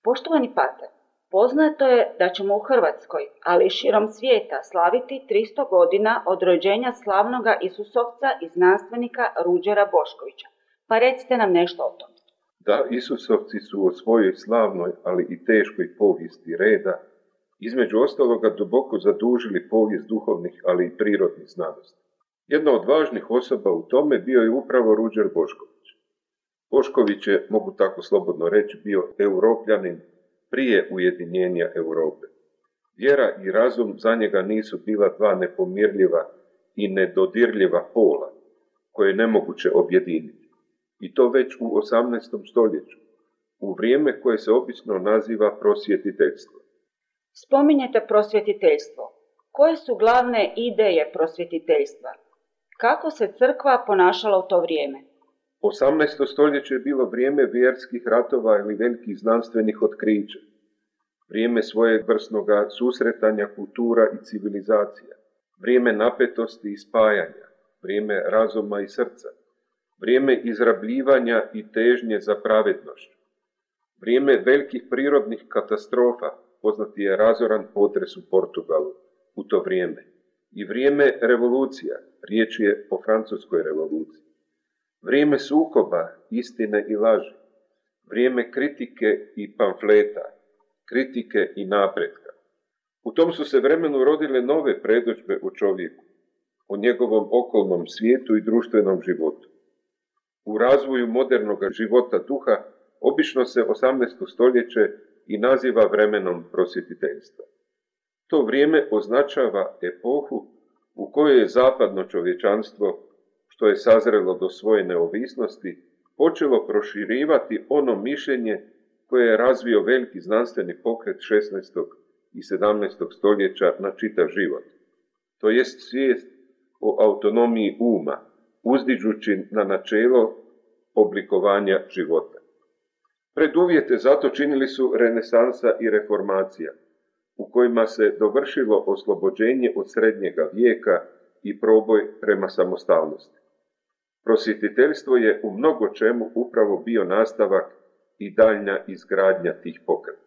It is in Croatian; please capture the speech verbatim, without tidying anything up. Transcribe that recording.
Poštovani pater, poznato je da ćemo u Hrvatskoj, ali i širom svijeta, slaviti tristo godina od rođenja slavnoga Isusovca i znanstvenika Ruđera Boškovića. Pa recite nam nešto o tom. Da, Isusovci su o svojoj slavnoj, ali i teškoj povijesti reda, između ostaloga duboko zadužili povijest duhovnih, ali i prirodnih znanosti. Jedna od važnih osoba u tome bio je upravo Ruđer Bošković. Bošković je, mogu tako slobodno reći, bio europljanin prije ujedinjenja Europe. Vjera i razum za njega nisu bila dva nepomirljiva i nedodirljiva pola, koje je nemoguće objediniti. I to već u osamnaestom stoljeću, u vrijeme koje se obično naziva prosvjetiteljstvo. Spominjete prosvjetiteljstvo. Koje su glavne ideje prosvjetiteljstva? Kako se crkva ponašala u to vrijeme? osamnaesto stoljeće je bilo vrijeme vjerskih ratova ili velikih znanstvenih otkrića. Vrijeme svojevrsnog susretanja kultura i civilizacija. Vrijeme napetosti i spajanja. Vrijeme razuma i srca. Vrijeme izrabljivanja i težnje za pravednošću. Vrijeme velikih prirodnih katastrofa, poznati je razoran potres u Portugalu u to vrijeme. I vrijeme revolucija, riječ je o francuskoj revoluciji. Vrijeme sukoba, istine i laži. Vrijeme kritike i pamfleta, kritike i napretka. U tom su se vremenu rodile nove predodžbe o čovjeku, o njegovom okolnom svijetu i društvenom životu. U razvoju modernog života duha obično se osamnaesto stoljeće i naziva vremenom prosvjetiteljstva. To vrijeme označava epohu u kojoj je zapadno čovječanstvo, što je sazrelo do svoje neovisnosti, počelo proširivati ono mišljenje koje je razvio veliki znanstveni pokret šesnaestog i sedamnaestog stoljeća na čitav život. To jest svijest o autonomiji uma, uzdižući na načelo oblikovanja života. Preduvjete zato činili su renesansa i reformacija, u kojima se dovršilo oslobođenje od srednjega vijeka i proboj prema samostalnosti. Prosvjetiteljstvo je u mnogo čemu upravo bio nastavak i daljnja izgradnja tih pokreta.